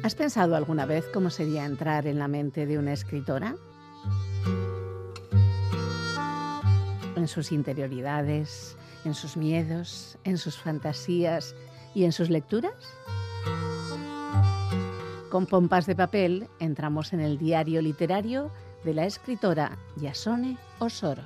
¿Has pensado alguna vez cómo sería entrar en la mente de una escritora? En sus interioridades, en sus miedos, en sus fantasías y en sus lecturas. Con pompas de papel entramos en el diario literario de la escritora Yasone Osoro.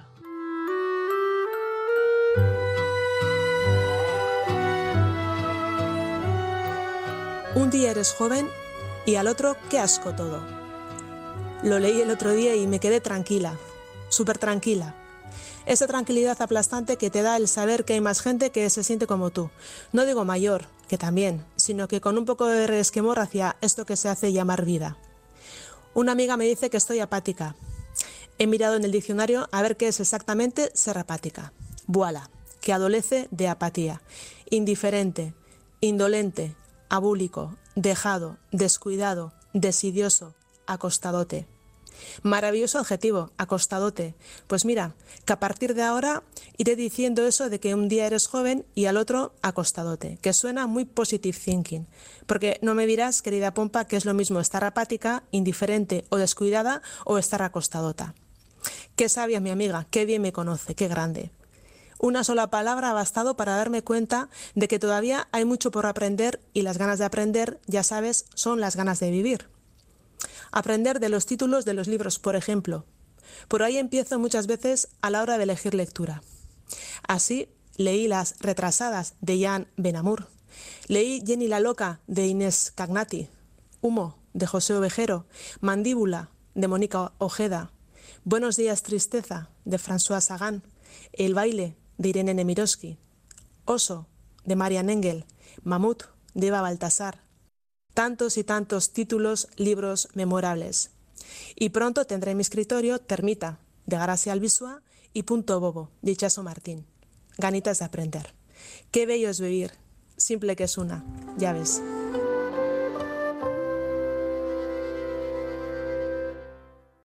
Un día eres joven y al otro qué asco todo. Lo leí el otro día y me quedé tranquila, súper tranquila. Esa tranquilidad aplastante que te da el saber que hay más gente que se siente como tú. No digo mayor, que también, sino que con un poco de resquemor hacia esto que se hace llamar vida. Una amiga me dice que estoy apática. He mirado en el diccionario a ver qué es exactamente ser apática. Voilà, que adolece de apatía. Indiferente, indolente, abúlico, dejado, descuidado, desidioso, acostadote. Maravilloso adjetivo, acostadote. Pues mira, que a partir de ahora iré diciendo eso de que un día eres joven y al otro acostadote, que suena muy positive thinking. Porque no me dirás, querida Pompa, que es lo mismo estar apática, indiferente o descuidada o estar acostadota. Qué sabia mi amiga, qué bien me conoce, qué grande. Una sola palabra ha bastado para darme cuenta de que todavía hay mucho por aprender y las ganas de aprender, ya sabes, son las ganas de vivir. Aprender de los títulos de los libros, por ejemplo. Por ahí empiezo muchas veces a la hora de elegir lectura. Así leí Las retrasadas de Jan Benamur. Leí Jenny la loca de Inés Cagnati. Humo de José Ovejero. Mandíbula de Mónica Ojeda. Buenos días tristeza de François Sagan. El baile de Irene Nemirovsky. Oso de Marian Engel. Mamut de Eva Baltasar. Tantos y tantos títulos, libros memorables. Y pronto tendré en mi escritorio Termita, de Gracia Albizua, y Punto Bobo, de Itxaso Martín. Ganitas de aprender. Qué bello es vivir, simple que es una, ya ves.